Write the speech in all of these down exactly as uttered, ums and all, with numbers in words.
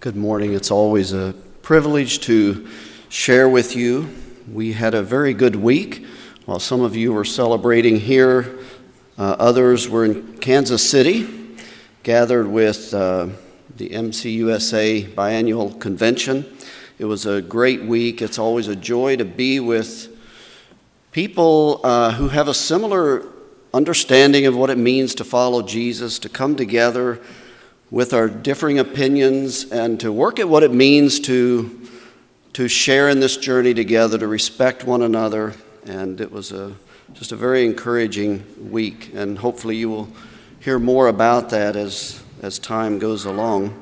Good morning. It's always a privilege to share with you. We had a very good week. While some of you were celebrating here, uh, others were in Kansas City, gathered with uh, the M C U S A biannual convention. It was a great week. It's always a joy to be with people uh, who have a similar understanding of what it means to follow Jesus, to come together with our differing opinions and to work at what it means to, to share in this journey together, to respect one another. And it was a, just a very encouraging week. And hopefully you will hear more about that as, as time goes along.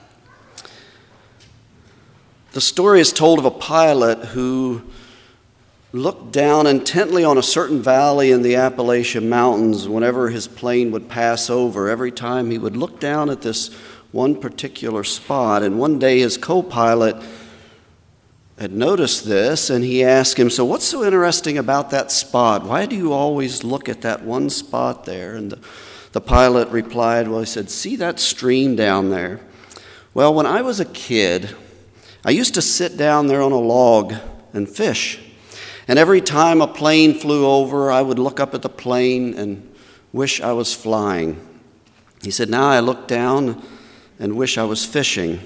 The story is told of a pilot who looked down intently on a certain valley in the Appalachian Mountains whenever his plane would pass over. Every time he would look down at this one particular spot. And one day his co-pilot had noticed this, and he asked him, "So what's so interesting about that spot? Why do you always look at that one spot there?" And the, the pilot replied, well, he said, "See that stream down there? Well, when I was a kid, I used to sit down there on a log and fish. And every time a plane flew over, I would look up at the plane and wish I was flying." He said, "Now I look down and wish I was fishing."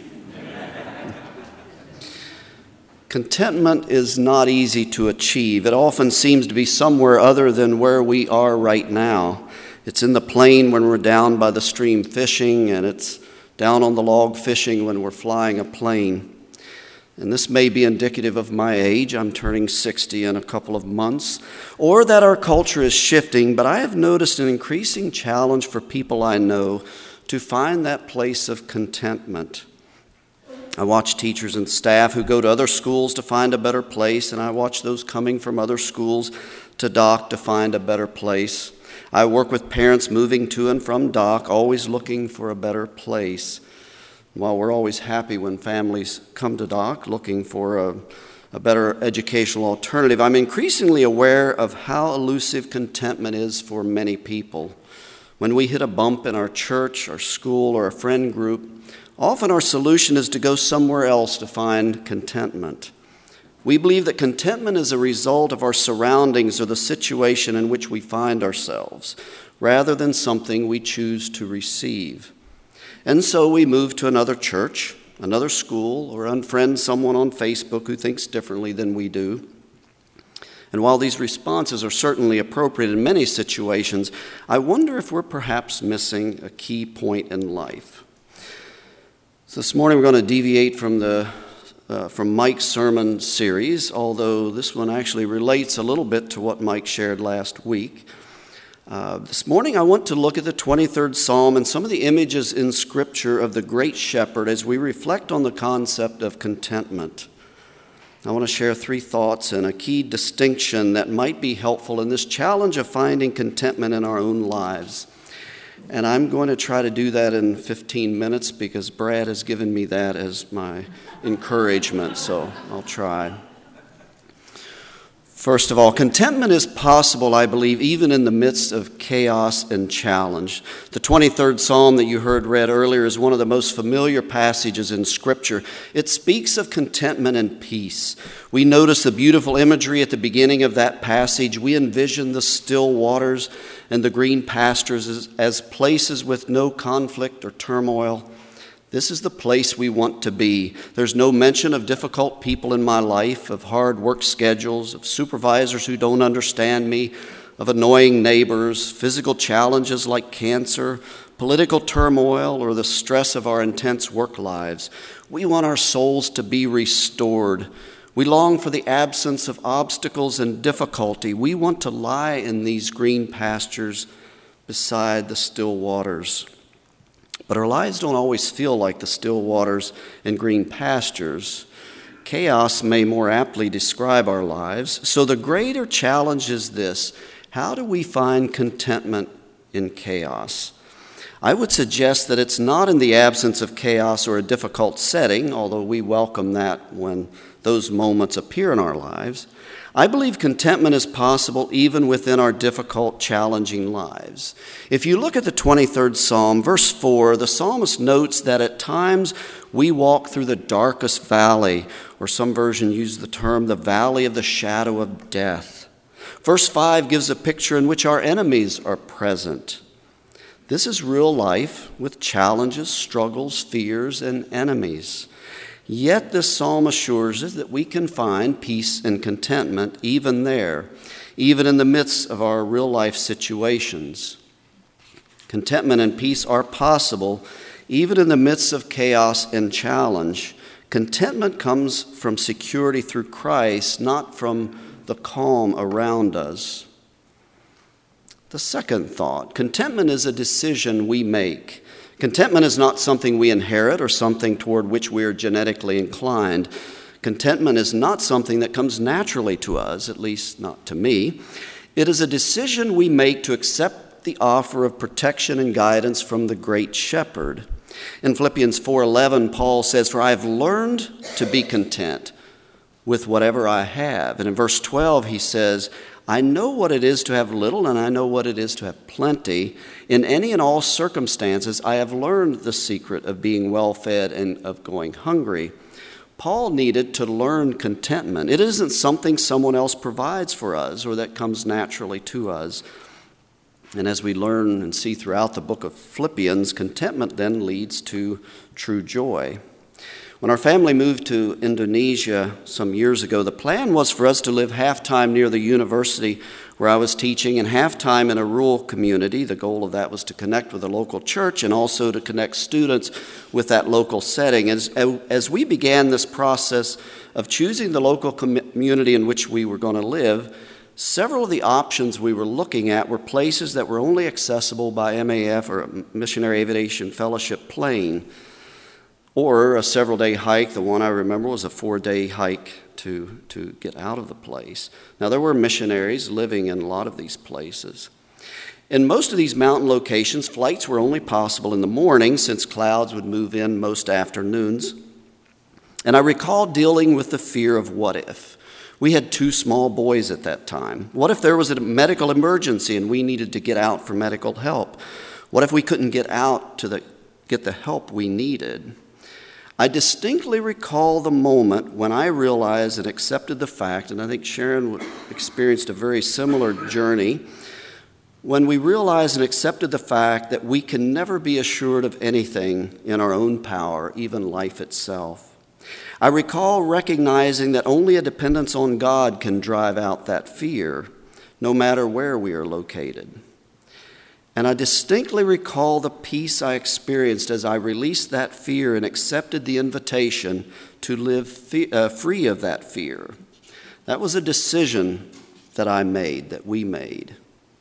Contentment is not easy to achieve. It often seems to be somewhere other than where we are right now. It's in the plane when we're down by the stream fishing, and it's down on the log fishing when we're flying a plane. And this may be indicative of my age. I'm turning sixty in a couple of months, or that our culture is shifting, but I have noticed an increasing challenge for people I know to find that place of contentment. I watch teachers and staff who go to other schools to find a better place, and I watch those coming from other schools to Dock to find a better place. I work with parents moving to and from Dock, always looking for a better place. While we're always happy when families come to Dock looking for a, a better educational alternative, I'm increasingly aware of how elusive contentment is for many people. When we hit a bump in our church, our school, or a friend group, often our solution is to go somewhere else to find contentment. We believe that contentment is a result of our surroundings or the situation in which we find ourselves, rather than something we choose to receive. And so we move to another church, another school, or unfriend someone on Facebook who thinks differently than we do. And while these responses are certainly appropriate in many situations, I wonder if we're perhaps missing a key point in life. So this morning we're going to deviate from the uh, from Mike's sermon series, although this one actually relates a little bit to what Mike shared last week. Uh, this morning I want to look at the twenty-third Psalm and some of the images in Scripture of the Great Shepherd as we reflect on the concept of contentment. I want to share three thoughts and a key distinction that might be helpful in this challenge of finding contentment in our own lives. And I'm going to try to do that in fifteen minutes because Brad has given me that as my encouragement, so I'll try. First of all, contentment is possible, I believe, even in the midst of chaos and challenge. The twenty-third Psalm that you heard read earlier is one of the most familiar passages in Scripture. It speaks of contentment and peace. We notice the beautiful imagery at the beginning of that passage. We envision the still waters and the green pastures as, as places with no conflict or turmoil. This is the place we want to be. There's no mention of difficult people in my life, of hard work schedules, of supervisors who don't understand me, of annoying neighbors, physical challenges like cancer, political turmoil, or the stress of our intense work lives. We want our souls to be restored. We long for the absence of obstacles and difficulty. We want to lie in these green pastures beside the still waters. But our lives don't always feel like the still waters and green pastures. Chaos may more aptly describe our lives. So the greater challenge is this: how do we find contentment in chaos? I would suggest that it's not in the absence of chaos or a difficult setting, although we welcome that when those moments appear in our lives. I believe contentment is possible even within our difficult, challenging lives. If you look at the twenty-third Psalm, verse four, the psalmist notes that at times we walk through the darkest valley, or some version use the term the valley of the shadow of death. Verse five gives a picture in which our enemies are present. This is real life with challenges, struggles, fears, and enemies. Yet this psalm assures us that we can find peace and contentment even there, even in the midst of our real life situations. Contentment and peace are possible even in the midst of chaos and challenge. Contentment comes from security through Christ, not from the calm around us. The second thought, contentment is a decision we make. Contentment is not something we inherit or something toward which we are genetically inclined. Contentment is not something that comes naturally to us, at least not to me. It is a decision we make to accept the offer of protection and guidance from the great shepherd. In Philippians four eleven, Paul says, "For I have learned to be content with whatever I have." And in verse twelve, he says, "I know what it is to have little, and I know what it is to have plenty. In any and all circumstances, I have learned the secret of being well-fed and of going hungry." Paul needed to learn contentment. It isn't something someone else provides for us or that comes naturally to us. And as we learn and see throughout the book of Philippians, contentment then leads to true joy. When our family moved to Indonesia some years ago, the plan was for us to live half-time near the university where I was teaching and half-time in a rural community. The goal of that was to connect with a local church and also to connect students with that local setting. As, as we began this process of choosing the local community in which we were going to live, several of the options we were looking at were places that were only accessible by M A F or Missionary Aviation Fellowship plane, or a several-day hike. The one I remember was a four-day hike to, to get out of the place. Now, there were missionaries living in a lot of these places. In most of these mountain locations, flights were only possible in the morning since clouds would move in most afternoons. And I recall dealing with the fear of what if. We had two small boys at that time. What if there was a medical emergency and we needed to get out for medical help? What if we couldn't get out to the, get the help we needed? I distinctly recall the moment when I realized and accepted the fact, and I think Sharon experienced a very similar journey, when we realized and accepted the fact that we can never be assured of anything in our own power, even life itself. I recall recognizing that only a dependence on God can drive out that fear, no matter where we are located. And I distinctly recall the peace I experienced as I released that fear and accepted the invitation to live fe- uh, free of that fear. That was a decision that I made, that we made.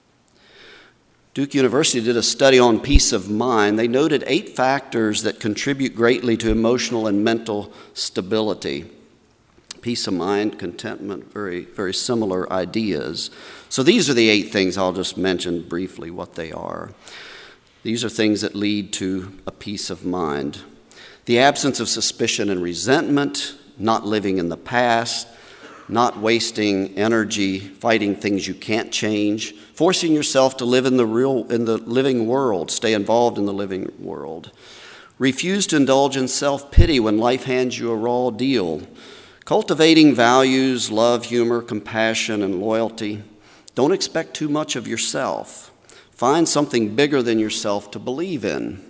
Duke University did a study on peace of mind. They noted eight factors that contribute greatly to emotional and mental stability. Peace of mind, contentment, very, very similar ideas. So these are the eight things. I'll just mention briefly what they are. These are things that lead to a peace of mind. The absence of suspicion and resentment, not living in the past, not wasting energy fighting things you can't change, forcing yourself to live in the real, in the living world, stay involved in the living world. Refuse to indulge in self-pity when life hands you a raw deal. Cultivating values, love, humor, compassion, and loyalty. Don't expect too much of yourself. Find something bigger than yourself to believe in.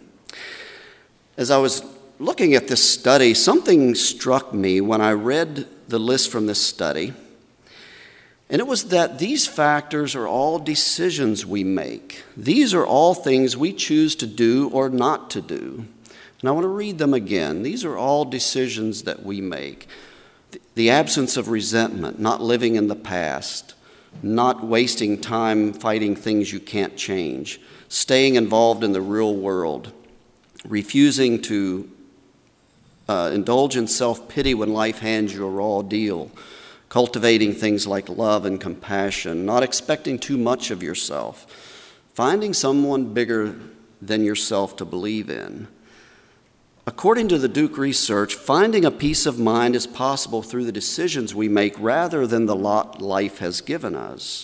As I was looking at this study, something struck me when I read the list from this study, and it was that these factors are all decisions we make. These are all things we choose to do or not to do. And I want to read them again. These are all decisions that we make. The absence of resentment, not living in the past, not wasting time fighting things you can't change, staying involved in the real world, refusing to uh, indulge in self-pity when life hands you a raw deal, cultivating things like love and compassion, not expecting too much of yourself, finding someone bigger than yourself to believe in. According to the Duke research, finding a peace of mind is possible through the decisions we make rather than the lot life has given us.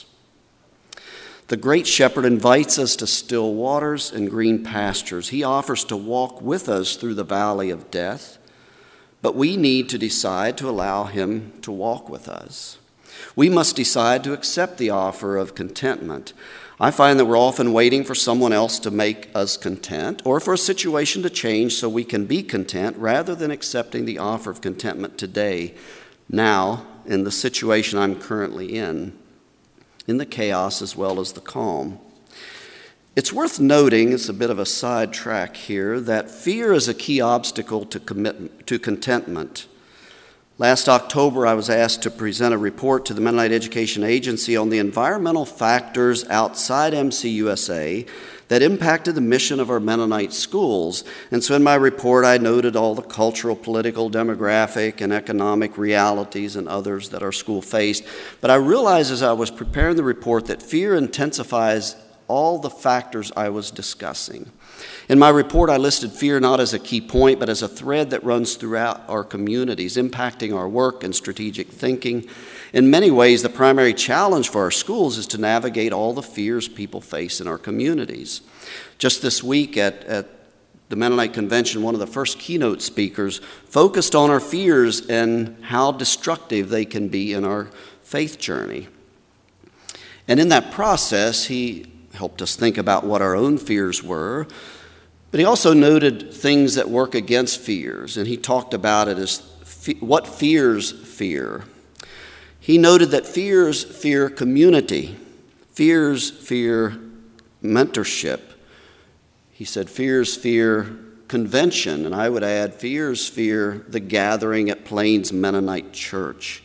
The Great Shepherd invites us to still waters and green pastures. He offers to walk with us through the valley of death, but we need to decide to allow him to walk with us. We must decide to accept the offer of contentment. I find that we're often waiting for someone else to make us content or for a situation to change so we can be content rather than accepting the offer of contentment today, now, in the situation I'm currently in, in the chaos as well as the calm. It's worth noting, it's a bit of a sidetrack here, that fear is a key obstacle to commit, to contentment. Last October, I was asked to present a report to the Mennonite Education Agency on the environmental factors outside M C U S A that impacted the mission of our Mennonite schools. And so in my report, I noted all the cultural, political, demographic, and economic realities and others that our school faced. But I realized as I was preparing the report that fear intensifies all the factors I was discussing. In my report, I listed fear not as a key point, but as a thread that runs throughout our communities, impacting our work and strategic thinking. In many ways, the primary challenge for our schools is to navigate all the fears people face in our communities. Just this week at, at the Mennonite Convention, one of the first keynote speakers focused on our fears and how destructive they can be in our faith journey. And in that process, he helped us think about what our own fears were, but he also noted things that work against fears, and he talked about it as fe- what fears fear. He noted that fears fear community, fears fear mentorship. He said fears fear convention, and I would add fears fear the gathering at Plains Mennonite Church.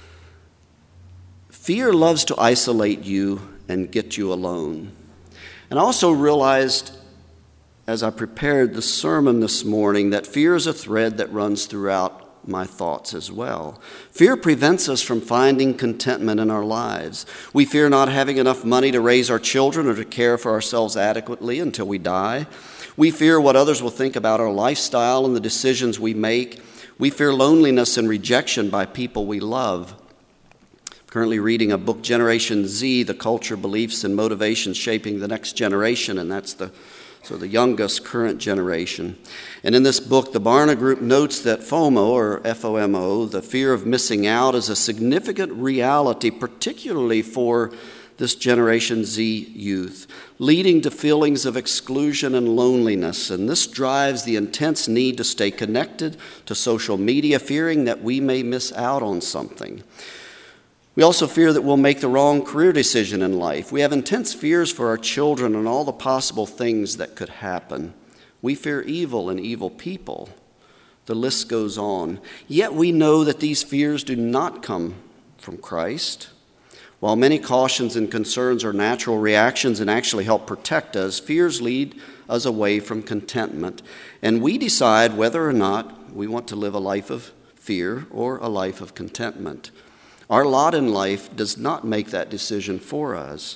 Fear loves to isolate you and get you alone. And I also realized as I prepared the sermon this morning that fear is a thread that runs throughout my thoughts as well. Fear prevents us from finding contentment in our lives. We fear not having enough money to raise our children or to care for ourselves adequately until we die. We fear what others will think about our lifestyle and the decisions we make. We fear loneliness and rejection by people we love. Currently reading a book, Generation Z, The Culture, Beliefs, and Motivations Shaping the Next Generation, and that's the so the youngest current generation. And in this book, the Barna Group notes that FOMO, or F O M O, the fear of missing out, is a significant reality, particularly for this Generation Z youth, leading to feelings of exclusion and loneliness. And this drives the intense need to stay connected to social media, fearing that we may miss out on something. We also fear that we'll make the wrong career decision in life. We have intense fears for our children and all the possible things that could happen. We fear evil and evil people. The list goes on. Yet we know that these fears do not come from Christ. While many cautions and concerns are natural reactions and actually help protect us, fears lead us away from contentment. And we decide whether or not we want to live a life of fear or a life of contentment. Our lot in life does not make that decision for us.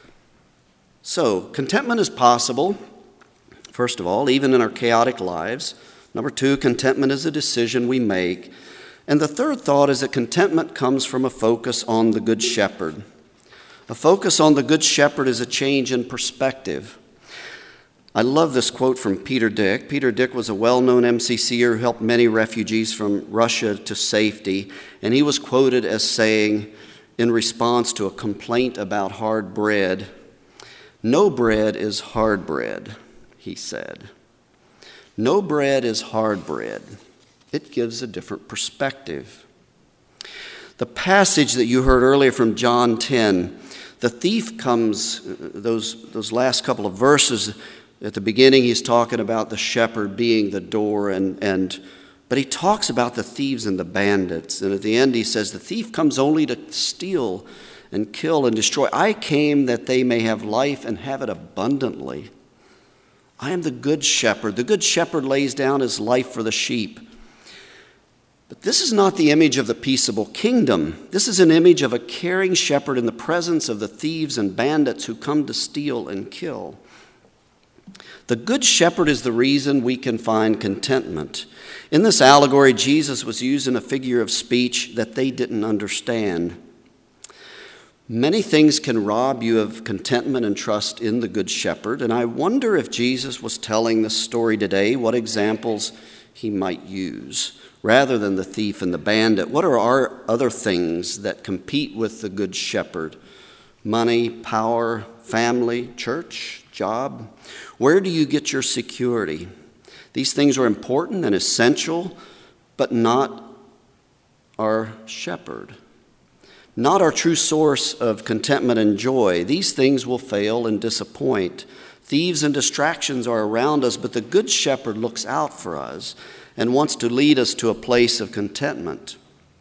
So, contentment is possible, first of all, even in our chaotic lives. Number two, contentment is a decision we make. And the third thought is that contentment comes from a focus on the Good Shepherd. A focus on the Good Shepherd is a change in perspective. I love this quote from Peter Dick. Peter Dick was a well-known M C C er who helped many refugees from Russia to safety, and he was quoted as saying, in response to a complaint about hard bread, "No bread is hard bread," he said. No bread is hard bread. It gives a different perspective. The passage that you heard earlier from John ten, the thief comes, those, those last couple of verses, at the beginning, he's talking about the shepherd being the door, and, and but he talks about the thieves and the bandits. And at the end, he says, the thief comes only to steal and kill and destroy. I came that they may have life and have it abundantly. I am the good shepherd. The good shepherd lays down his life for the sheep. But this is not the image of the peaceable kingdom. This is an image of a caring shepherd in the presence of the thieves and bandits who come to steal and kill. The Good Shepherd is the reason we can find contentment. In this allegory, Jesus was using a figure of speech that they didn't understand. Many things can rob you of contentment and trust in the Good Shepherd, and I wonder if Jesus was telling this story today, what examples he might use. Rather than the thief and the bandit, what are our other things that compete with the Good Shepherd? Money, power, family, church, job? Where do you get your security? These things are important and essential, but not our shepherd. Not our true source of contentment and joy. These things will fail and disappoint. Thieves and distractions are around us, but the Good Shepherd looks out for us and wants to lead us to a place of contentment.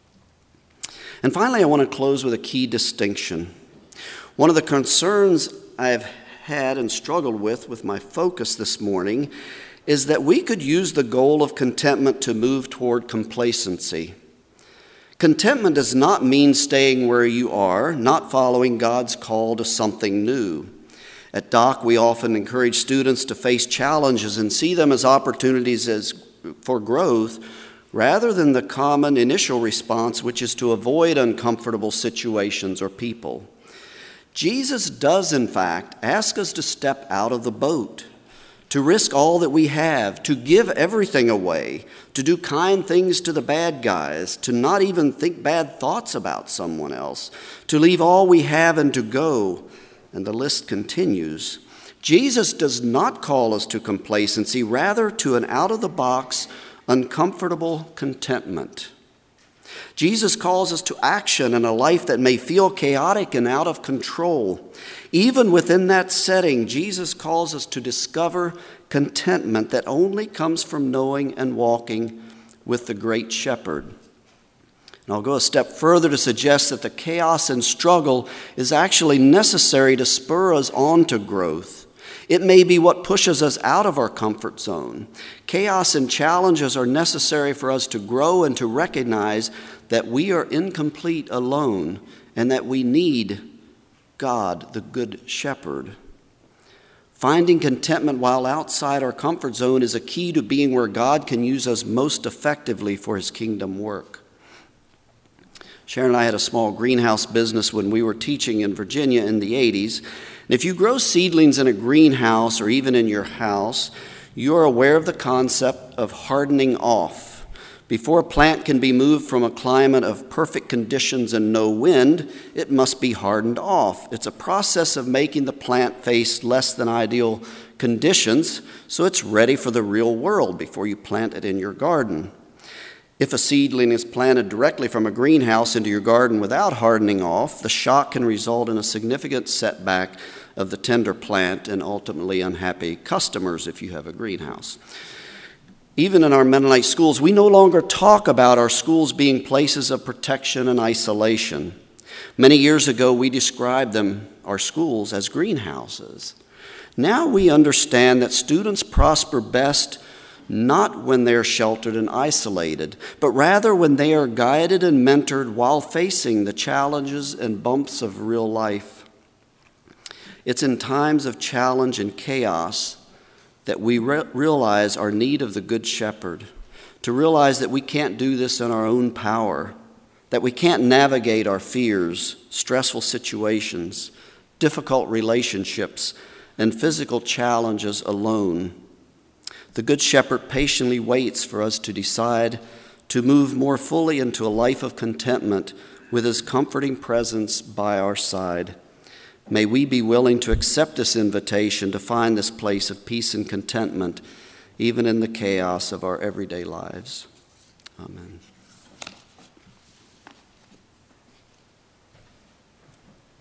And finally, I want to close with a key distinction. One of the concerns I've had and struggled with with my focus this morning is that we could use the goal of contentment to move toward complacency. Contentment does not mean staying where you are, not following God's call to something new. At D O C, we often encourage students to face challenges and see them as opportunities as for growth, rather than the common initial response, which is to avoid uncomfortable situations or people. Jesus does, in fact, ask us to step out of the boat, to risk all that we have, to give everything away, to do kind things to the bad guys, to not even think bad thoughts about someone else, to leave all we have and to go. And the list continues. Jesus does not call us to complacency, rather to an out-of-the-box, uncomfortable contentment. Jesus calls us to action in a life that may feel chaotic and out of control. Even within that setting, Jesus calls us to discover contentment that only comes from knowing and walking with the great shepherd. And I'll go a step further to suggest that the chaos and struggle is actually necessary to spur us on to growth. It may be what pushes us out of our comfort zone. Chaos and challenges are necessary for us to grow and to recognize that we are incomplete alone and that we need God, the Good Shepherd. Finding contentment while outside our comfort zone is a key to being where God can use us most effectively for his kingdom work. Sharon and I had a small greenhouse business when we were teaching in Virginia in the eighties. And if you grow seedlings in a greenhouse or even in your house, you are aware of the concept of hardening off. Before a plant can be moved from a climate of perfect conditions and no wind, it must be hardened off. It's a process of making the plant face less than ideal conditions so it's ready for the real world before you plant it in your garden. If a seedling is planted directly from a greenhouse into your garden without hardening off, the shock can result in a significant setback of the tender plant and ultimately unhappy customers if you have a greenhouse. Even in our Mennonite schools, we no longer talk about our schools being places of protection and isolation. Many years ago, we described them, our schools, as greenhouses. Now we understand that students prosper best not when they are sheltered and isolated, but rather when they are guided and mentored while facing the challenges and bumps of real life. It's in times of challenge and chaos that we re- realize our need of the Good Shepherd, to realize that we can't do this in our own power, that we can't navigate our fears, stressful situations, difficult relationships, and physical challenges alone. The Good Shepherd patiently waits for us to decide to move more fully into a life of contentment with his comforting presence by our side. May we be willing to accept this invitation to find this place of peace and contentment, even in the chaos of our everyday lives. Amen.